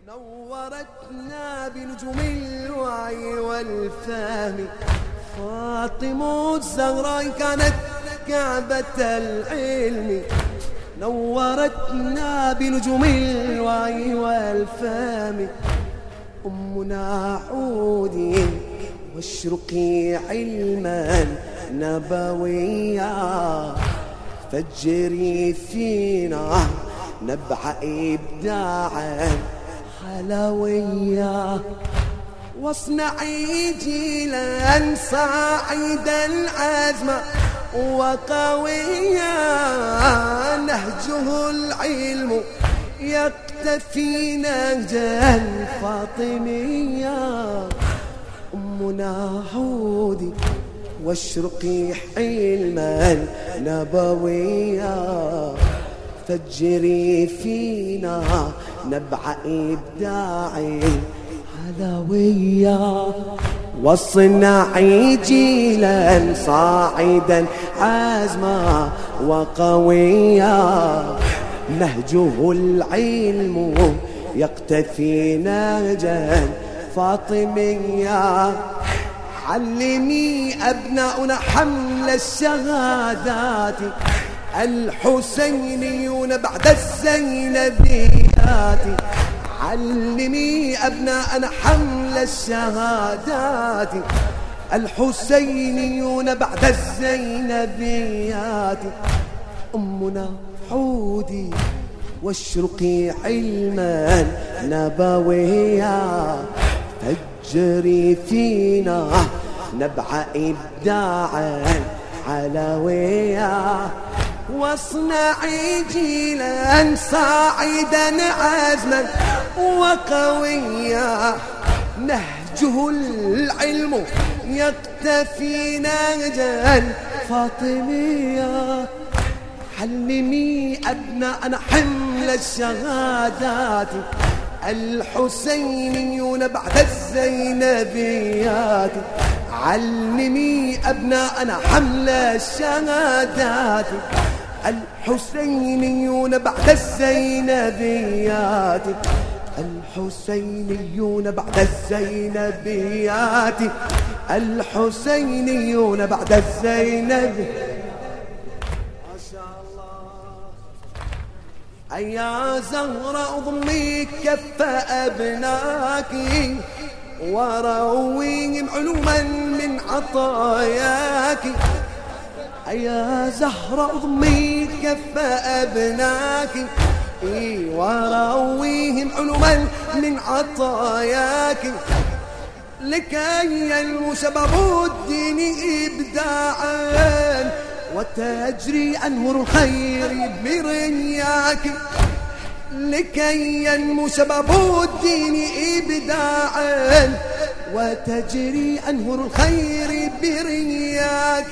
نورتنا بنجوم الوعي والفهم، فاطمة الزهراء كانت كعبة العلم. نورتنا بنجوم الوعي والفهم، أمنا عودي واشرقي علما نبويا، فجري فينا نبع إبداعا حلويا، واصنعي جيلا صاعدا عزما وقويا، نهجه العلم يقتفي نهجا فاطميا. أمنا عودي واشرقي حلما نبويا، فجري فينا نبع إبداع حلويا، واصنعي جيلا صاعدا عزما وقويا، نهجه العلم يقتفي نهجا فاطميا. علمي أبناؤنا حمل الشهادات، الحسينيون بعد الزينبيات. علمي أبناءنا حمل الشهادات، الحسينيون بعد الزينبيات. أمنا عودي واشرقي علما نبويا، فجري فينا نبع إبداعا حلويا، واصنعي جيلا صاعدا عزما وقويا، نهجه العلم يقتفي نهجا فاطميا. علمي أبناءنا حمل الشهادات، الحسينيون بعد الزينبيات. علمي أبناءنا حمل الشهادات، الحسينيون بعد الزينبيات. الحسينيون بعد الزينبيات، الحسينيون بعد الزينبيات. ما شاء الله. أيا زهراء ضمي كف أبناك، ورويهم علوما من عطاياك. يا زهرة ضمي كف أبناك، ورويهم علوما من عطاياك. لكي ينمو شباب الدين إبداعا، وتجري أنهر الخير برياك. لكي ينمو شباب الدين إبداعا، وتجري أنهر الخير برياك.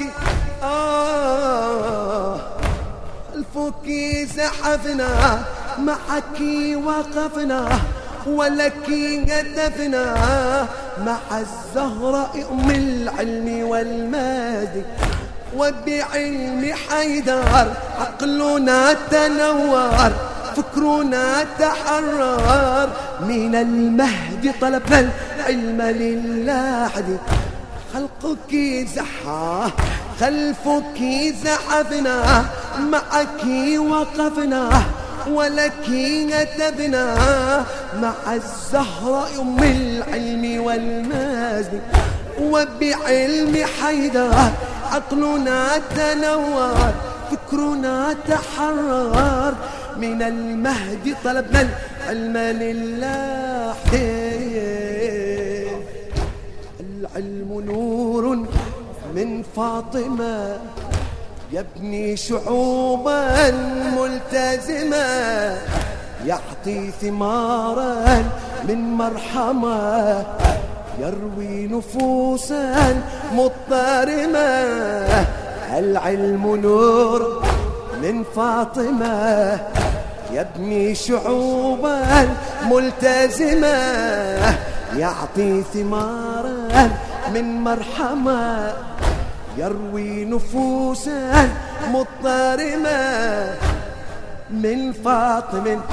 خلفك زحفنا معك وقفنا، ولك هتفنا مع الزهراء أم العلم والمجد. وبعلم حيدر عقلنا تنور، فكرنا تحرر، من المهد طلبنا العلم لله. خلقك زحا خلفك زحفنا، معك وقفنا، ولك هتفنا مع الزهراء أم العلم والمجد. وبعلم حيدر عقلنا تنور، فكرنا تحرر، من المهد طلبنا العلم لله. العلم نور من فاطمة يبني شعوبا ملتزمة، يعطي ثمارا من مرحمة، يروي نفوسا مضطرمة. العلم نور من فاطمة يبني شعوبا ملتزمة، يعطي ثمارا من مرحمة، يروي نفوسا مضطرمة. من فاطم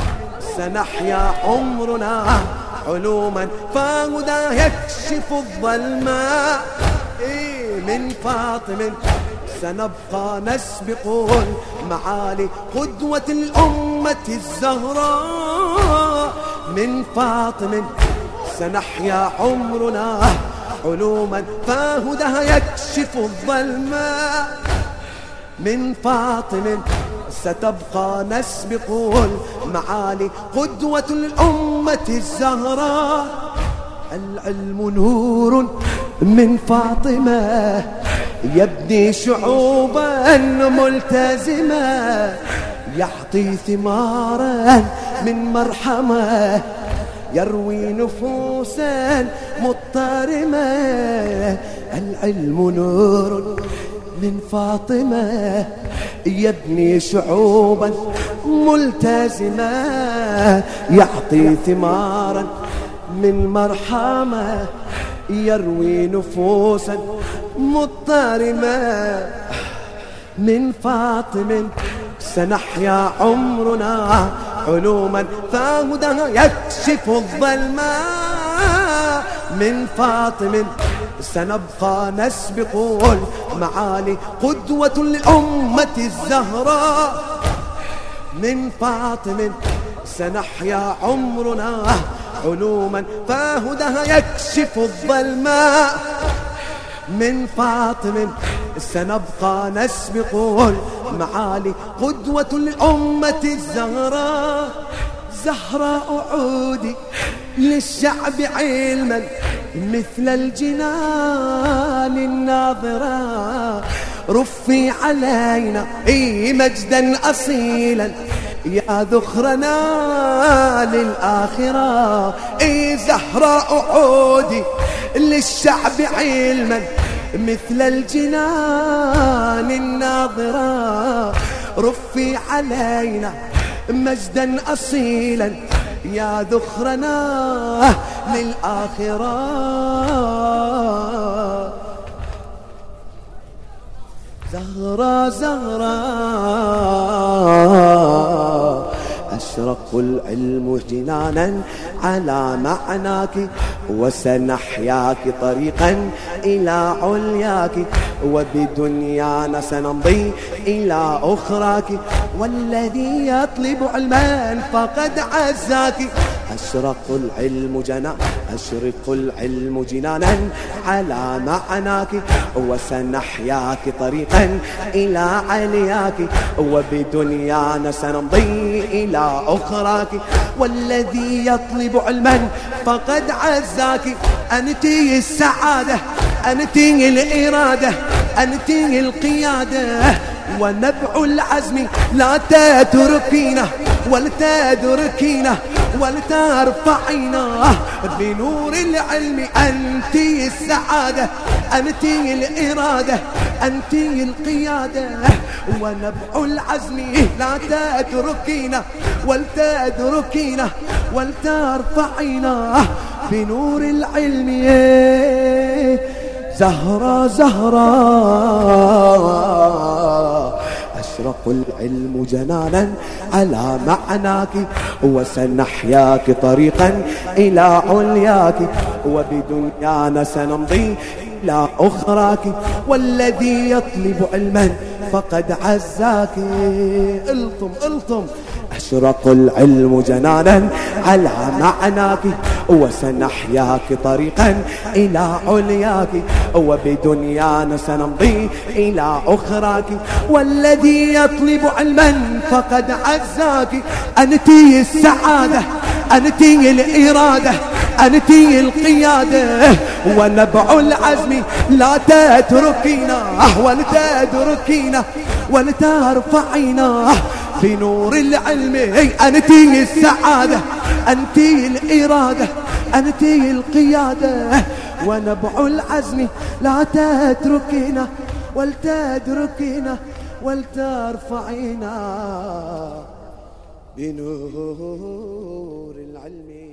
سنحيا عمرنا علوما فهدى يكشف الظلماء. من فاطم سنبقى نسبق المعالي قدوة الأمة الزهراء. من فاطم سنحيا عمرنا علوما فهدى يكشف الظلماء. من فاطم ستبقى نسبق المعالي قدوة الأمة الزهراء. العلم نور من فاطمة يبني شعوبا ملتزمة، يعطي ثمارا من مرحمة، يروي نفوسا مضطرمة. العلم نور من فاطمة يبني شعوبا ملتزمة، يعطي ثمارا من مرحمة، يروي نفوسا مضطرمة. من فاطم سنحيا عمرنا علوما فهدى يكشف الظلماء. من فاطم سنبقى نسبق المعالي قدوة للأمة الزهراء. من فاطم سنحيا عمرنا علوما فهدى يكشف الظلماء. من فاطم سنبقى نسبق المعالي قدوة للأمة الزهراء. زهراء عودي للشعب علما مثل الجنان الناظرة، رفي علينا مجدا أصيلا يا ذخرنا للآخرة. زهراء عودي للشعب علما مثل الجنان الناظرة، رفي علينا مجدا أصيلا يا ذخرنا للآخرة. زهرة زهرة أشرق العلم جنانا على معناك، وسنحياك طريقا إلى علياك، وبدنيانا سنمضي إلى أخراك، والذي يطلب علما فقد عزاك. أشرق العلم جنانا على معناك، وسنحياك طريقا إلى علياك، وبدنيانا سنمضي إلى أخراك، والذي يطلب علما فقد عزاك. أنت السعادة، أنت الإرادة، أنت القيادة، ونبع العزم لا تتركينا ولتدركينا ولترفعينا بنور العلم. أنت السعادة، أنت الإرادة، أنت القيادة، ونبع العزم لا تتركينا ولتدركينا ولترفعينا بنور العلم. زهرة زهرة أشرق العلم جنانا على معناك، وسنحياك طريقا إلى علياك، وبدنيانا سنمضي إلى أخراك، والذي يطلب علما فقد عزاك. الطم أشرق العلم جنانا على معناك، وسنحياك طريقا إلى علياك، وبدنيانا سنمضي إلى أخراك، والذي يطلب علما فقد عزاك. أنت السعادة، أنت الإرادة، أنت القيادة، ونبع العزم لا تتركينا ولتدركينا ولترفعينا بنور العلم. أنت السعادة، أنت الإرادة، أنت القيادة، ونبع العزم لا تتركينا ولتدركينا ولترفعينا بنور العلم.